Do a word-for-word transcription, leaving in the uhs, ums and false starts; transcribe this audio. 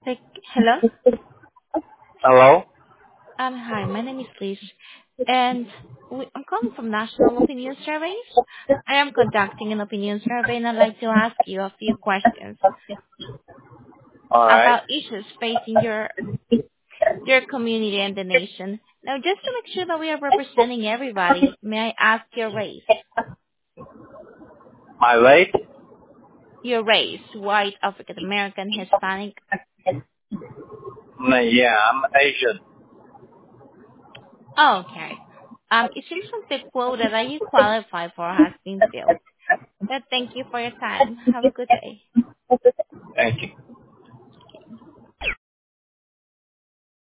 Like, hello? Hello? Um, hi, my name is Liz, and we, I'm calling from National Opinion Surveys. I am conducting an opinion survey, and I'd like to ask you a few questions Alright. about issues facing your your community and the nation. Now, just to make sure that we are representing everybody, may I ask your race? My weight? Your race, white, African American, Hispanic. Mm, Yeah, I'm Asian. Okay. Um, it seems from the quote that you qualify for has been filled. But thank you for your time. Have a good day. Thank you.